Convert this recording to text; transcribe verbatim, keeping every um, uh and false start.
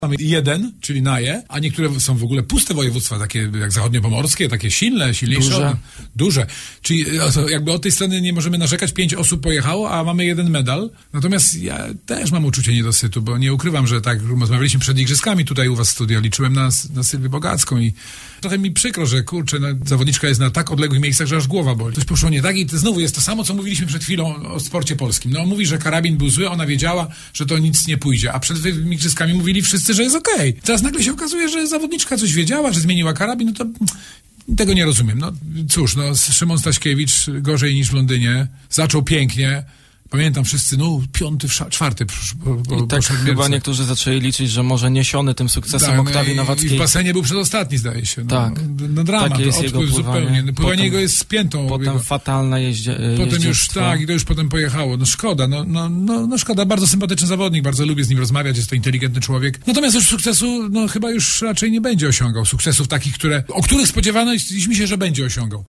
Mamy jeden, czyli Naje, a niektóre są w ogóle puste województwa, takie jak zachodniopomorskie, takie silne, silniejsze. Duże. Duże. Czyli jakby od tej strony nie możemy narzekać, pięć osób pojechało, a mamy jeden medal. Natomiast ja też mam uczucie niedosytu, bo nie ukrywam, że tak rozmawialiśmy przed igrzyskami tutaj u was w studio, liczyłem na, na Sylwię Bogacką i trochę mi przykro, że kurczę, no, zawodniczka jest na tak odległych miejscach, że aż głowa boli. Coś poszło nie tak i to znowu jest to samo, co mówiliśmy przed chwilą o sporcie polskim. No on mówi, że karabin był zły, ona wiedziała, że to nic nie pójdzie, a przed igrzyskami mówili wszyscy, że jest okej. Okay. Teraz nagle się okazuje, że zawodniczka coś wiedziała, że zmieniła karabin, no to tego nie rozumiem. No cóż, no Szymon Staśkiewicz gorzej niż w Londynie, zaczął pięknie. Pamiętam wszyscy, no piąty, czwarty. Po, po, I tak po chyba niektórzy zaczęli liczyć, że może niesiony tym sukcesem tak, Oktawi no Nowackiej. I w basenie był przedostatni, zdaje się. No, tak. No, no dramat, takie jest jego zupełnie. Pływanie potem, jego jest spiętą. Potem jego, fatalne jeździe, Potem już tak, i to już potem pojechało. No szkoda, no, no, no, no szkoda. Bardzo sympatyczny zawodnik, bardzo lubię z nim rozmawiać, jest to inteligentny człowiek. Natomiast już sukcesu, no chyba już raczej nie będzie osiągał. Sukcesów takich, które, o których spodziewaliśmy się, że będzie osiągał.